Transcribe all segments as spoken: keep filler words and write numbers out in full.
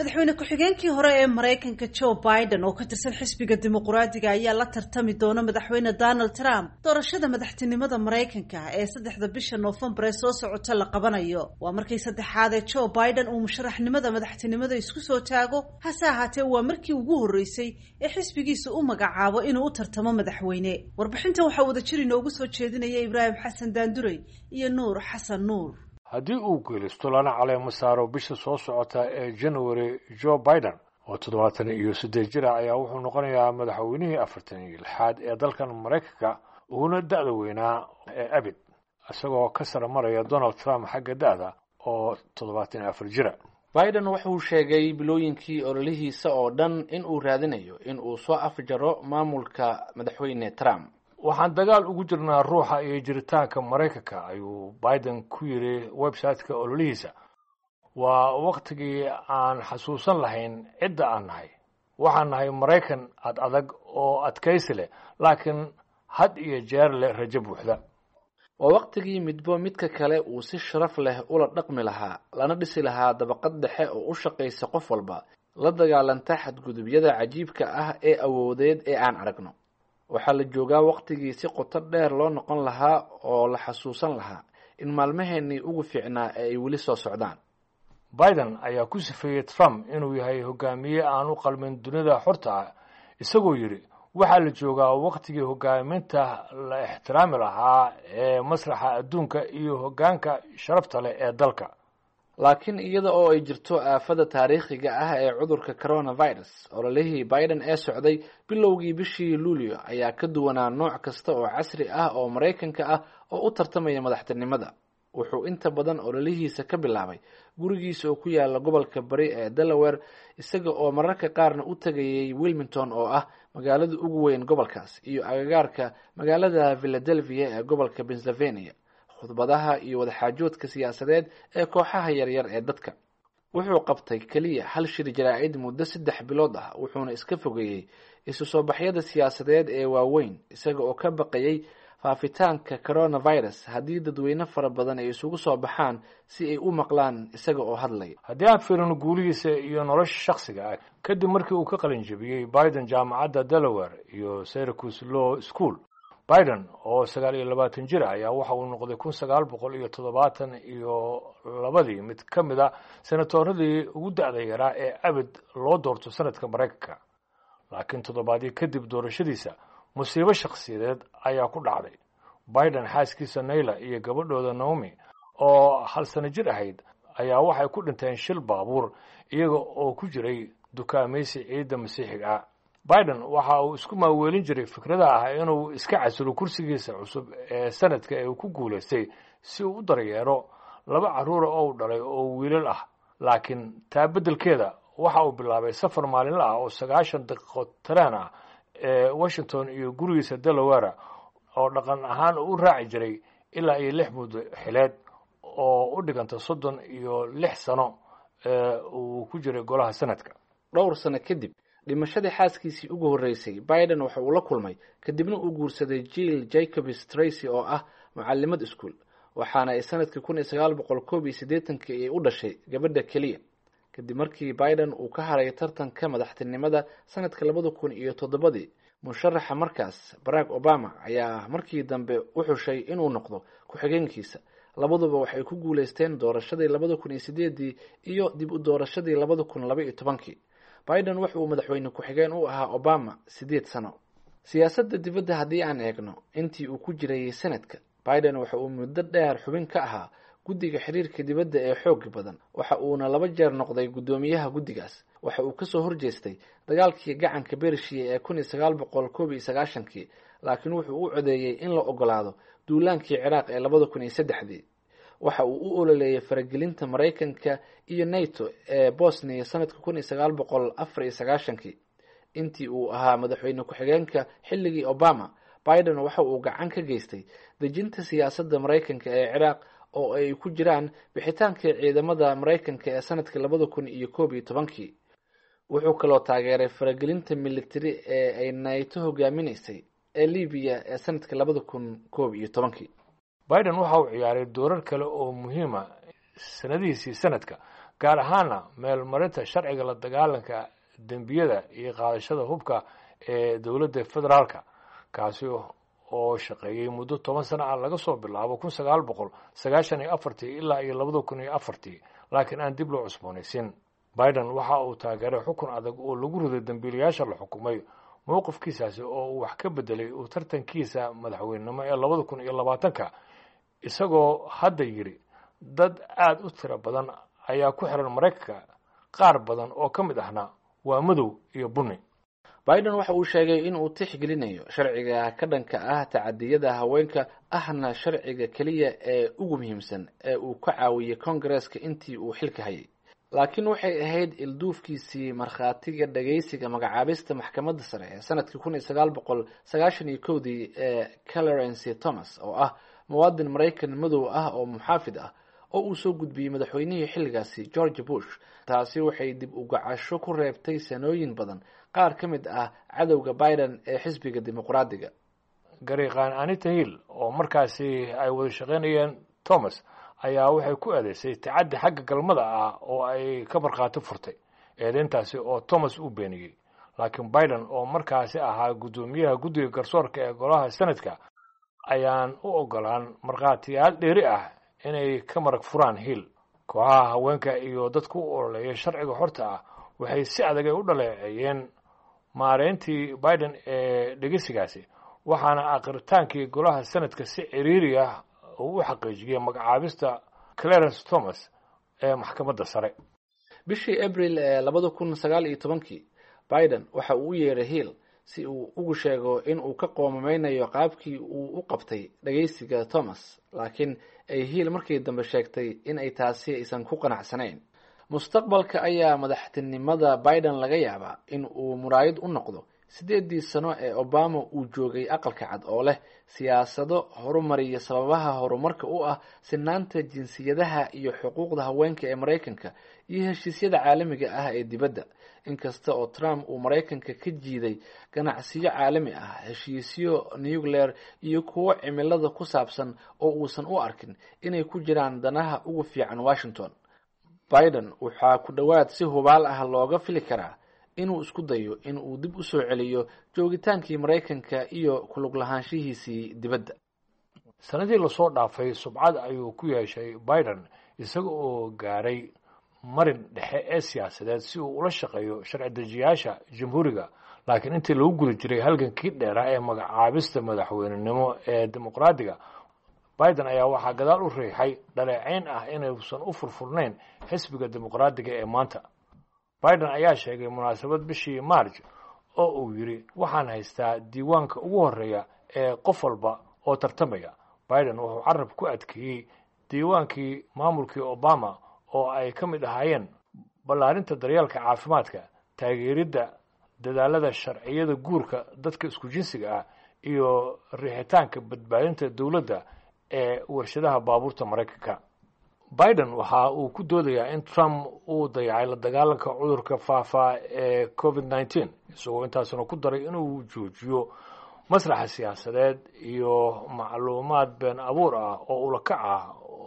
madaxweyne ku-xigeenkii hore ee Mareykanka Joe Biden oo ka tirsan xisbiga dimuqraadiga ayaa la tartami doona madaxweyne Donald Trump doorashada madaxtinimada Mareykanka ee saddexda bisha November ee soo socota la qabanayo. Waa markii saddexaad ee Joe Biden uu musharaxnimada madaxtinimada isku soo taago, hase ahaatee waa markii ugu horeysay ee xisbigiisa u magacaabo inuu u tartamo madaxweyne. Warbixinta waxaa wada jir inoogu soo jeedinaya Ibrahim Xasan Daanduray iyo Nuur Xasan Nuur. haddii uu geelisto lana caleemo saaro bisha soo socota ee January, Joe Biden oo toddobaatan iyo siddeed jir ah ayaa wuxuu noqonayaa madaxweynihii afartan iyo lixaad ee dalkan Mareykanka uguna da'da weynaa ee abid, isagoo ka sare maraya Donald Trump xagga da'da oo toddobaatan iyo afar jira. Biden wuxuu sheegay bilooyinkii ololihiisa oo dhan in uu raadinayo in uu soo afjaro maamulka madaxweyne Trump. waxaan dagaal ugu jirnaa ruuxa iyo jiritaanka Mareykanka, ayuu Biden ku yiri website-ka ololihiisa. waa waqtigii aan xasuusan lahayn cidda aan nahay. waxaan nahay Mareykan ad adag oo adkaysi leh, laakiin had iyo jeer leh rajo buuxda. waa waqtigii midbo midka kale uu si sharaf leh ula dhaqmi lahaa, lana dhisi lahaa dabaqad dhexe oo u shaqaysa qof walba, la dagaalanta xadgudubyada cajiibka ah ee awoodeed ee aan aragno. waxaa la joogaa waqtigii si qoto dheer loo noqon lahaa oo la xasuusan lahaa in maalmaheenii ugu fiicnaa ee ay weli soo socdaan. Biden ayaa ku sifeeyey Trump inuu yahay hogaamiye aan u qalmin dunida xorta ah, isagoo yiri waxaa la joogaa waqtigii hogaaminta la ixtiraami lahaa ee masraxa adduunka iyo hoggaanka sharafta leh ee dalka. laakiin iyada oo ay jirto aafada taariikhiga ah ee cudurka coronavirus, ololihii Biden ee socday bilowgii bishii Luulyo ayaa ka duwanaa nooc kasta oo casri ah oo Mareykanka ah oo u tartamaya madaxtinimada. wuxuu inta badan ololihiisa ka bilaabay gurigiisa oo ku yaala gobolka bari ee Delaware, isaga oo mararka qaarna u tagayay Wilmington oo ah magaalada ugu weyn gobolkaas, iyo agagaarka magaalada Philadelphia ee gobolka Pennsylvania. khudbadaha iyo wadaxaajoodka siyaasadeed ee kooxaha yaryar ee dadka. wuxuu qabtay kaliya hal shir jaraa'id muddo saddex bilood ah, wuxuuna iska fogeeyey isu soo baxyada siyaasadeed ee waaweyn, isaga oo ka baqayay faafitaanka coronavirus haddii dadweyne fara badan ay isugu soo baxaan si ay u maqlaan isaga oo hadlay. haddii aan fiirino guulihiisa iyo nolosha shakhsiga ah, kadib markii uu ka qalin jabiyey Biden jaamacadda Delaware iyo Syracuse Law School, Biden oo sagaal iyo labaatan jir ayaa waxa uu noqday kun sagaal boqol iyo toddobaatan iyo labadii mid ka mid ah senatoradii ugu da'da yaraa ee abid loo doorto sanadka Mareykanka. laakiin toddobaadii kadib doorashadiisa, musiibo shakhsiyadeed ayaa ku dhacday. Biden xaaskiisa Nayla iyo gabadhooda Naomi oo hal sano jir ahayd ayaa waxay ku dhinteen shil baabuur iyaga oo ku jiray dukaamaysi ciidda masiixiga ah. Biden waxa uu isku maaweelin jiray fikrada ah inuu iska casilo kursigiisa cusub ee sanadka ee uu ku guuleystay si uu u daryeero laba carruur oo uu dhalay oo wiilal ah. laakiin taa beddelkeeda waxa uu bilaabay safar maalinle ah oo sagaashan daqiiqo tareen ah ee Washington iyo gurigiisa Delaware oo dhaqan ahaan u raaci jiray ilaa iyo lix muddo xileed oo u dhiganta soddon iyo lix sano ee uu ku jiray golaha sanadka. dhowr sano kadib dhimashadii xaaskiisii ugu horeysay, Biden waxa uu la kulmay kadibna uu guursaday Jill Jacobs Tracy oo ah macallimad iskuul, waxaana ay sanadkii kun iyo sagaal boqol koob iyo siddeetankii ay u dhashay gabadha keliya. kadib markii Biden uu ka haray tartanka madaxtinimada sanadka labada kun iyo toddobadii, musharaxa markaas Barack Obama ayaa markii dambe u xushay inuu noqdo ku-xigeenkiisa. labaduba waxay ku guuleysteen doorashadii labada kun iyo siddeedii iyo dib u doorashadii labada kun laba iyo tobankii. Biden waxa uu madaxweyne ku-xigeen u ahaa Obama siddeed sano. siyaasadda dibadda haddii aan eegno, intii uu ku jiray sanadka, Biden waxa uu muddo dheer xubin ka ahaa guddiga xiriirka dibadda ee xoog badan, waxa uuna laba jeer noqday guddoomiyaha guddigaas. waxa uu kasoo horjeestay dagaalkii gacanka Bershiya ee kun iyo sagaal boqol koob iyo sagaashankii, laakiin wuxuu u codeeyey in la ogolaado duulaankii Ciraaq ee labada kun iyo saddexdii. waxa uu u ololeeyay faragelinta Mareykanka iyo NATO ee Bosnia sanadka kun iyo sagaal boqol afar iyo sagaashankii. intii uu ahaa madaxweyne ku-xigeenka xilligii Obama, Biden waxa uu gacan ka geystay dejinta siyaasadda Mareykanka ee Ciraaq oo ay ku jiraan bixitaankii ciidamada Mareykanka ee sanadka labada kun iyo koob iyo tobankii. wuxuu kaloo taageeray faragelinta militari ee ay NATO hogaaminaysay ee Liibiya ee sanadka labada kun koob iyo tobankii. Biden waxa uu ciyaaray doorar kale oo muhiim ah sanadiisii sanadka, gaar ahaana meelmarinta sharciga la dagaalanka dembiyada iyo qaadashada hubka ee dowladda federaalka kaasi oo shaqeeyey muddo toban sano ah laga soo bilaabo kun sagaal boqol sagaashan iyo afartii ilaa iyo labada kun iyo afartii laakiin aan dib loo cusboonaysin. Biden waxa uu taageeray xukun adag oo lagu riday dambiilayaasha la xukumay mowqifkiisaasi oo uu wax ka bedelay uu tartankiisa madaxweynenimo ee labada kun iyo labaatanka isagoo hadda yidhi dad aada u tiro badan ayaa ku xiran Maraykanka qaar badan oo ka mid ahna waa madow iyo bunni. Biden waxa uu sheegay in uu tixgelinayo sharciga ka dhanka ah tacadiyada haweenka ahna sharciga kaliya ee ugu muhiimsan ee uu ka caawiyay Congress-ka intii uu xilka hayay. laakiin waxay ahayd ilduufkiisii markhaatiga dhageysiga magacaabista maxkamadda sare ee sanadkii kun iyo sagaal boqol sagaashan iyo kowdii ee Clarence Thomas oo ah muwaadin Maraykan madow ah oo muxaafid ah oo uu soo gudbiyey madaxweynihii xilligaasi George Bush. taasi waxay dib u gacasho ku reebtay sanooyin badan qaar ka mid ah cadowga Biden ee xisbiga dimuqraadiga. Gariiqaan Anita Hill oo markaasi ay wada shaqeynayeen Thomas ayaa waxay ku eedeysay tacaddi xagga galmada ah oo ay ka markhaati furtay eedeyntaasi oo Thomas u beeniyey. laakiin Biden oo markaasi ahaa guddoomiyaha guddiga garsoorka ee golaha sanadka ayaan u ogolaan markhaatiyaal dheeri ah inay ka marag furaan Hill. kooxaha haweenka iyo dadku u ololeeya sharciga xorta ah waxay si adag u dhaleeceeyeen maareyntii Biden ee dhegeysigaasi waxaana aqritaankii golaha sanadka si ciriiri ah uu u xaqiijiyay magacaabista Clarence Thomas ee maxkamadda sare. bishii April ee labada kun sagaal iyo tobankii Biden waxa uu u yeeray Hill si uu ugu sheego in uu ka qoomameynayo qaabkii uu u qabtay dhageysiga Thomas, laakiin ay Hill markii dambe sheegtay in ay taasi aysan ku qanacsanayn. mustaqbalka ayaa madaxtinimada Biden laga yaabaa in uu muraayad u noqdo sideedii sano ee Obama uu joogay aqalka cad oo leh siyaasado horumariya sababaha horumarka u ah sinaanta jinsiyadaha iyo xuquuqda haweenka ee Maraykanka iyo heshiisyada caalamiga ah ee dibadda. inkasta oo Trump uu Maraykanka ka jiiday ganacsiyo caalami ah, heshiisyo nuclear iyo kuwo cimilada ku saabsan oo uusan u arkin inay ku jiraan danaha ugu fiican Washington. Biden waxa ku dhawaad si hubaal ah looga fili karaa inuu isku dayo in uu dib u soo celiyo joogitaankii Maraykanka iyo ku lug lahaanshihiisii dibadda. sanadii la soo dhaafay subcad ayuu ku yeeshay Biden isaga oo gaaray marin dhexe ee siyaasadeed si uu ula shaqeeyo sharci dejiyaasha jamhuuriga. laakiin intii lagu guda jiray halgankii dheeraa ee magacaabista madaxweynenimo ee dimuqraadiga, Biden ayaa waxaa gadaal u riixay dhaleeceyn ah inaysan u furfurnayn xisbiga dimuqraadiga ee maanta. Biden ayaa sheegay munaasabad bishii March oo uu yiri waxaan haystaa diiwaanka ugu horeeya ee qof walba oo tartamaya. Biden wuxuu carab ku adkeeyey diiwaankii maamulkii Obama oo ay ka mid ahaayeen ballaarinta daryeelka caafimaadka, taageeridda dadaalada sharciyada guurka dadka isku jinsiga ah iyo riixitaanka badbaadinta dowladda ee warshadaha baabuurta Maraykanka. Biden waxa uu ku doodayaa in Trump uu dayacay la dagaalanka cudurka faafa ee COVID nineteen, isagoo intaasna ku daray inuu joojiyo masraxa siyaasadeed iyo macluumaad been abuur ah oo ula kac ah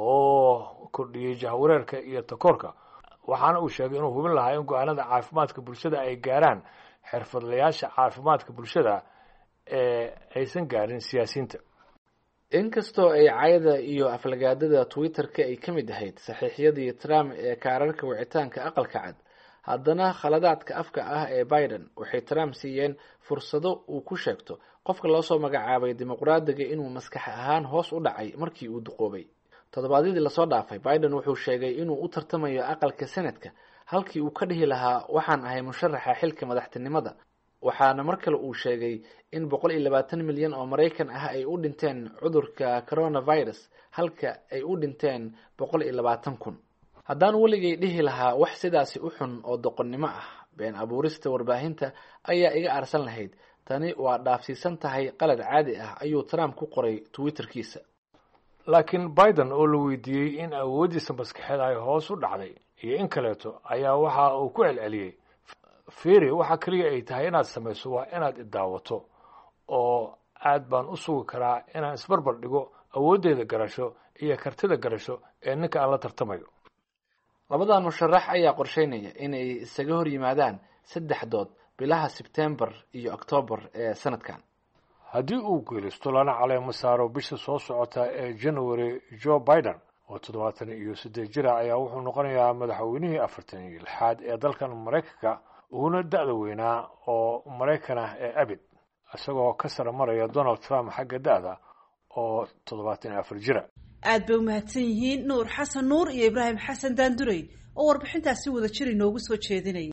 oo kordhiyay jahwareerka iyo takoorka. waxaana uu sheegay inuu hubin lahaa in go'aanada caafimaadka bulshada ay gaaraan xirfadlayaasha caafimaadka bulshada ee aysan gaarin siyaasiyiinta. inkastoo ay cayda iyo aflagaadada Twitter-ka ay ka mid ahayd saxiixyadii Trump ee kaararka wicitaanka aqalka cad, haddana khaladaadka afka ah ee Biden waxay Trump siiyeen fursado uu ku sheegto qofka loo soo magacaabay dimuqraadiga inuu maskax ahaan hoos u dhacay markii uu duqoobay. toddobaadkii la soo dhaafay, Biden wuxuu sheegay inuu u tartamayo aqalka Senate-ka halkii uu ka dhihi lahaa waxaan ahay musharaxa xilka madaxtinimada. waxaana mar kale uu sheegay in boqol iyo labaatan milyan oo Maraykan ah ay u dhinteen cudurka coronavirus halka ay u dhinteen boqol iyo labaatan kun. haddaan weligay dhihi lahaa wax sidaasi u xun oo doqonnimo ah, been abuurista warbaahinta ayaa iga arsan lahayd. tani waa dhaafsiisan tahay qalad caadi ah, ayuu Trump ku qoray Twitter-kiisa. laakiin Biden oo la weydiiyey in awoodiisa maskaxeed ay hoos u dhacday iyo in kaleeto ayaa waxa uu ku celceliyey fiiri waxa kaliya ay tahay inaad samayso waa inaad idaawato oo aad baan u sugi karaa inaan isbarbar dhigo awooddeeda garasho iyo kartida garasho ee ninka aan la tartamayo. labadan musharax ayaa qorsheynaya inay isaga hor yimaadaan saddex dood bilaha Sebtembar iyo Oktoobar ee sanadkan. haddii uu guulaysto lana caleemo saaro bisha soo socota ee January, Joe Biden oo toddobaatan iyo siddeed jir ah ayaa wuxuu noqonayaa madaxweynihii afartan iyo lixaad ee dalkan Mareykanka uguna da'da weynaa oo Mareykan ah ee abid, isagoo ka sare maraya Donald Trump xagga da'da oo toddobaatan iyo afar jira. aad bay u mahadsan yihiin Nuur Xasan Nuur iyo Ibraahim Xasan Daandurey oo warbixintaasi wada jir inoogu soo jeedinayay.